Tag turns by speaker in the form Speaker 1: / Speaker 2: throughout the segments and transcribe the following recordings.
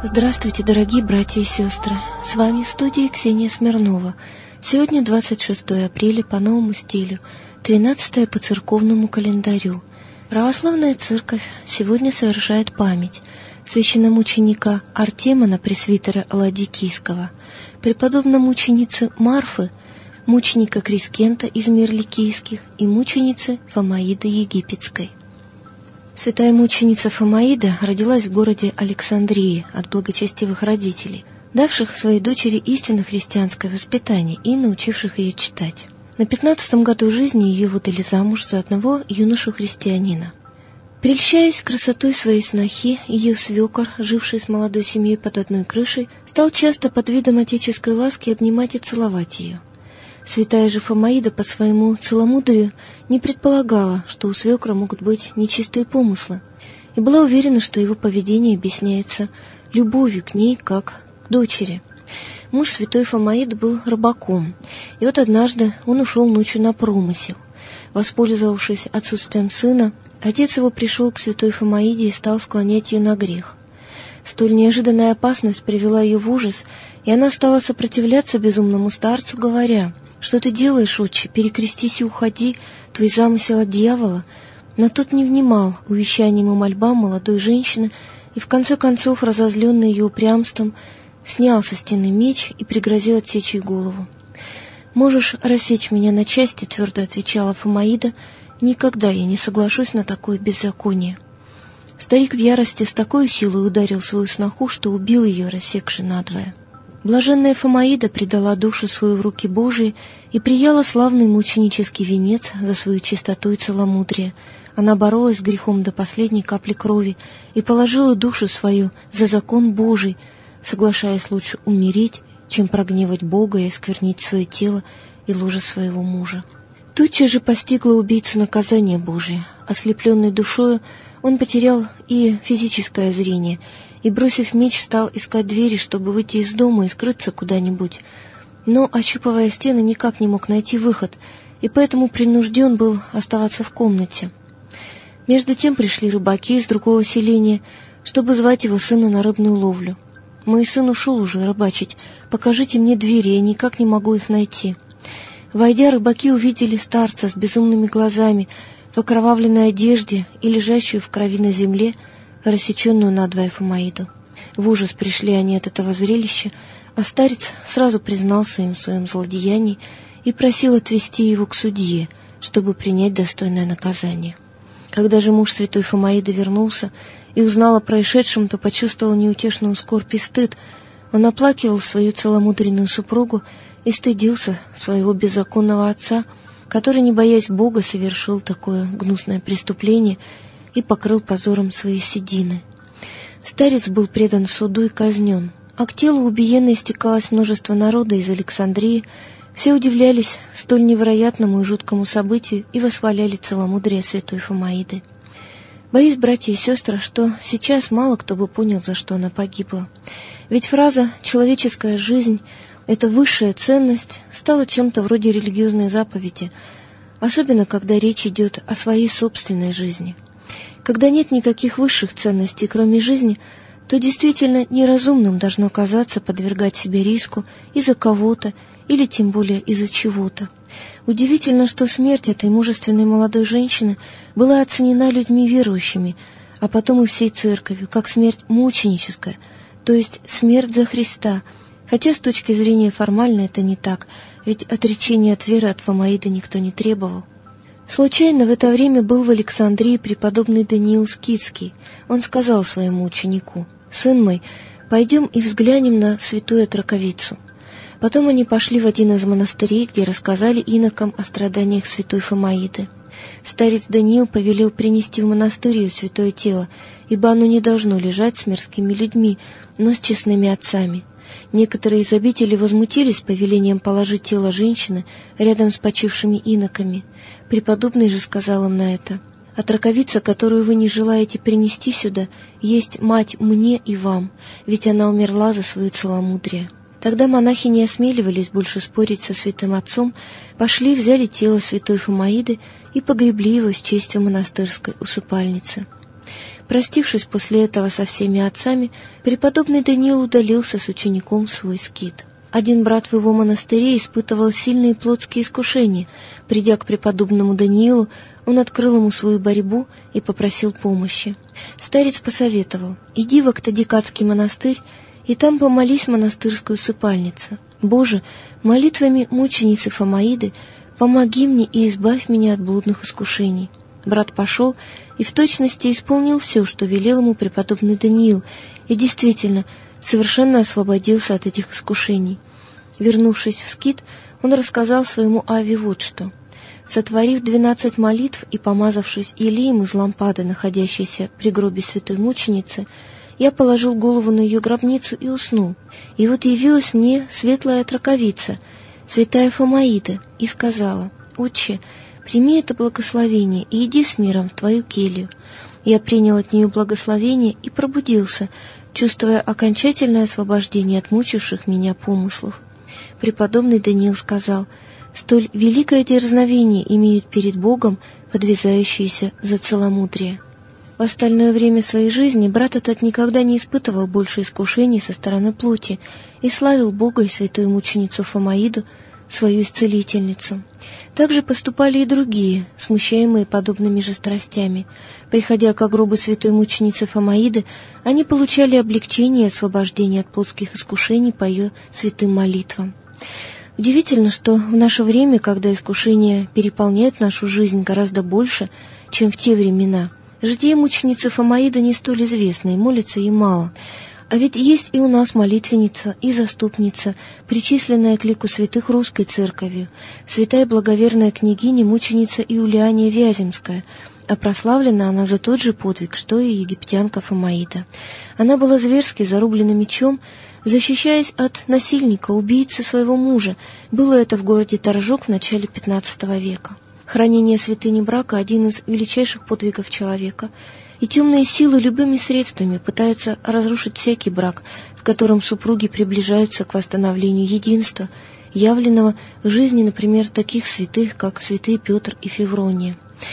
Speaker 1: Здравствуйте, дорогие братья и сестры! С вами в студии Ксения Смирнова. Сегодня 26 апреля по новому стилю, 13 по церковному календарю. Православная церковь сегодня совершает память священномученика Артемона пресвитера Ладикийского, преподобномученицы Марфы, мученика Крискента из Мирликийских и мученицы Фомаиды Египетской. Святая мученица Фомаида родилась в городе Александрии от благочестивых родителей, давших своей дочери истинно христианское воспитание и научивших ее читать. На 15-м году жизни ее выдали замуж за одного юношу-христианина. Прельщаясь красотой своей снохи, ее свекор, живший с молодой семьей под одной крышей, стал часто под видом отеческой ласки обнимать и целовать ее. Святая же Фомаида по своему целомудрию не предполагала, что у свекра могут быть нечистые помыслы, и была уверена, что его поведение объясняется любовью к ней, как к дочери. Муж святой Фомаиды был рыбаком, и вот однажды он ушел ночью на промысел. Воспользовавшись отсутствием сына, отец его пришел к святой Фомаиде и стал склонять ее на грех. Столь неожиданная опасность привела ее в ужас, и она стала сопротивляться безумному старцу, говоря: «Что ты делаешь, отче? Перекрестись и уходи, твой замысел от дьявола». Но тот не внимал увещаниям и мольбам молодой женщины, и в конце концов, разозленный ее упрямством, снял со стены меч и пригрозил отсечь ей голову. «Можешь рассечь меня на части», — твердо отвечала Фомаида, — «никогда я не соглашусь на такое беззаконие». Старик в ярости с такой силой ударил свою сноху, что убил ее, рассекши надвое. Блаженная Фомаида предала душу свою в руки Божии и прияла славный мученический венец за свою чистоту и целомудрие. Она боролась с грехом до последней капли крови и положила душу свою за закон Божий, соглашаясь лучше умереть, чем прогневать Бога и осквернить свое тело и ложе своего мужа. Тотчас же постигло убийцу наказание Божие. Ослепленный душою, он потерял и физическое зрение, и, бросив меч, стал искать двери, чтобы выйти из дома и скрыться куда-нибудь. Но, ощупывая стены, никак не мог найти выход, и поэтому принужден был оставаться в комнате. Между тем пришли рыбаки из другого селения, чтобы звать его сына на рыбную ловлю. «Мой сын ушел уже рыбачить, покажите мне двери, я никак не могу их найти». Войдя, рыбаки увидели старца с безумными глазами, в окровавленной одежде и лежащую в крови на земле, рассеченную надвое Фомаиду. В ужас пришли они от этого зрелища, а старец сразу признался им в своем злодеянии и просил отвести его к судье, чтобы принять достойное наказание. Когда же муж святой Фомаиды вернулся и узнал о происшедшем, то почувствовал неутешную скорбь и стыд. Он оплакивал свою целомудренную супругу и стыдился своего беззаконного отца, который, не боясь Бога, совершил такое гнусное преступление и покрыл позором свои седины. Старец был предан суду и казнен, а к телу убиенной стекалось множество народа из Александрии. Все удивлялись столь невероятному и жуткому событию и восхваляли целомудрие святой Фомаиды. Боюсь, братья и сестры, что сейчас мало кто бы понял, за что она погибла. Ведь фраза «человеческая жизнь» — это высшая ценность, стала чем-то вроде религиозной заповеди, особенно когда речь идет о своей собственной жизни. Когда нет никаких высших ценностей, кроме жизни, то действительно неразумным должно казаться подвергать себе риску из-за кого-то или тем более из-за чего-то. Удивительно, что смерть этой мужественной молодой женщины была оценена людьми верующими, а потом и всей церковью, как смерть мученическая, то есть смерть за Христа, хотя с точки зрения формальной это не так, ведь отречения от веры от Фомаиды никто не требовал. Случайно в это время был в Александрии преподобный Даниил Скитский. Он сказал своему ученику: «Сын мой, пойдем и взглянем на святую отроковицу». Потом они пошли в один из монастырей, где рассказали инокам о страданиях святой Фомаиды. Старец Даниил повелел принести в монастырь ее святое тело, ибо оно не должно лежать с мирскими людьми, но с честными отцами. Некоторые из обители возмутились повелением положить тело женщины рядом с почившими иноками. Преподобный же сказал им на это: «Отроковица, которую вы не желаете принести сюда, есть мать мне и вам, ведь она умерла за свое целомудрие». Тогда монахи не осмеливались больше спорить со святым отцом, пошли, взяли тело святой Фомаиды и погребли его с честью монастырской усыпальницы. Простившись после этого со всеми отцами, преподобный Даниил удалился с учеником в свой скит. Один брат в его монастыре испытывал сильные плотские искушения. Придя к преподобному Даниилу, он открыл ему свою борьбу и попросил помощи. Старец посоветовал: «Иди в Октодекадский монастырь, и там помолись в монастырской усыпальнице. Боже, молитвами мученицы Фомаиды помоги мне и избавь меня от блудных искушений». Брат пошел и в точности исполнил все, что велел ему преподобный Даниил, и действительно совершенно освободился от этих искушений. Вернувшись в скит, он рассказал своему Аве вот что: «Сотворив 12 молитв и помазавшись елеем из лампады, находящейся при гробе святой мученицы, я положил голову на ее гробницу и уснул. И вот явилась мне светлая отроковица, святая Фомаида, и сказала: «Отче, прими это благословение и иди с миром в твою келью». Я принял от нее благословение и пробудился, чувствуя окончательное освобождение от мучивших меня помыслов. Преподобный Даниил сказал: «Столь великое дерзновение имеют перед Богом подвязающиеся за целомудрие». В остальное время своей жизни брат этот никогда не испытывал больше искушений со стороны плоти и славил Бога и святую мученицу Фомаиду, свою исцелительницу. Так же поступали и другие, смущаемые подобными же страстями. Приходя к гробу святой мученицы Фомаиды, они получали облегчение и освобождение от плотских искушений по ее святым молитвам. Удивительно, что в наше время, когда искушения переполняют нашу жизнь гораздо больше, чем в те времена, житие мученицы Фомаиды не столь известно и молится ей мало. А ведь есть и у нас молитвенница и заступница, причисленная к лику святых русской церковью, святая благоверная княгиня мученица Иулиания Вяземская, а прославлена она за тот же подвиг, что и египтянка Фомаида. Она была зверски зарублена мечом, защищаясь от насильника, убийцы своего мужа. Было это в городе Торжок в начале XV века. Хранение святыни брака – один из величайших подвигов человека, и темные силы любыми средствами пытаются разрушить всякий брак, в котором супруги приближаются к восстановлению единства, явленного в жизни, например, таких святых, как святые Петр и Феврония.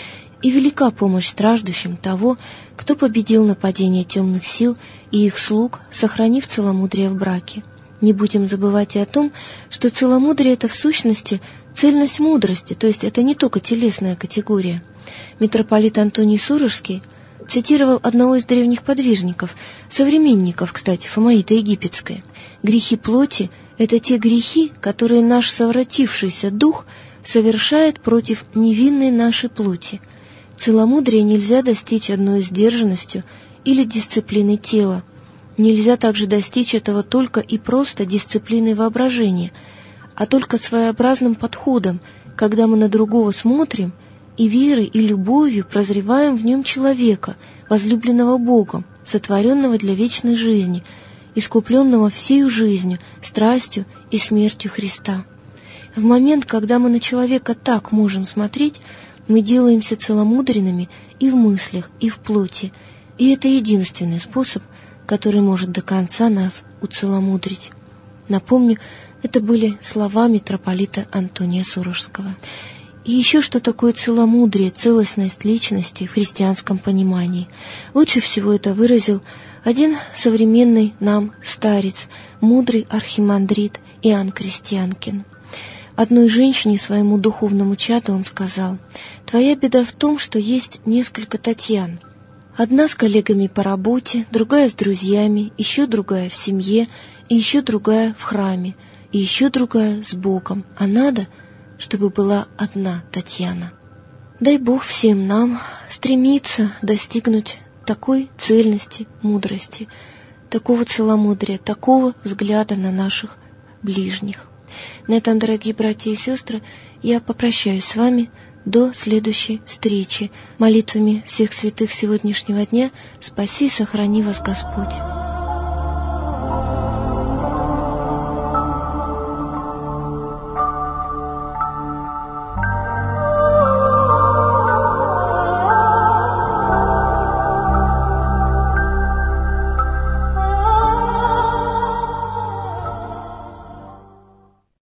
Speaker 1: И велика помощь страждущим того, кто победил нападение темных сил и их слуг, сохранив целомудрие в браке. Не будем забывать и о том, что целомудрие – это в сущности цельность мудрости, то есть это не только телесная категория. Митрополит Антоний Сурожский цитировал одного из древних подвижников, современников, кстати, Фомаиды Египетской. «Грехи плоти – это те грехи, которые наш совратившийся дух совершает против невинной нашей плоти. Целомудрие нельзя достичь одной сдержанностью или дисциплиной тела. Нельзя также достичь этого только и просто дисциплиной воображения, а только своеобразным подходом, когда мы на другого смотрим и верой и любовью прозреваем в нем человека, возлюбленного Богом, сотворенного для вечной жизни, искупленного всею жизнью, страстью и смертью Христа. В момент, когда мы на человека так можем смотреть, мы делаемся целомудренными и в мыслях, и в плоти, и это единственный способ, который может до конца нас уцеломудрить». Напомню, это были слова митрополита Антония Сурожского. И еще что такое целомудрие, целостность личности в христианском понимании. Лучше всего это выразил один современный нам старец, мудрый архимандрит Иоанн Крестьянкин. Одной женщине, своему духовному чаду, он сказал: «Твоя беда в том, что есть несколько Татьян. Одна с коллегами по работе, другая с друзьями, еще другая в семье, и еще другая в храме, и еще другая с Богом. А надо, чтобы была одна Татьяна». Дай Бог всем нам стремиться достигнуть такой цельности, мудрости, такого целомудрия, такого взгляда на наших ближних. На этом, дорогие братья и сестры, я попрощаюсь с вами до следующей встречи. Молитвами всех святых сегодняшнего дня спаси и сохрани вас Господь.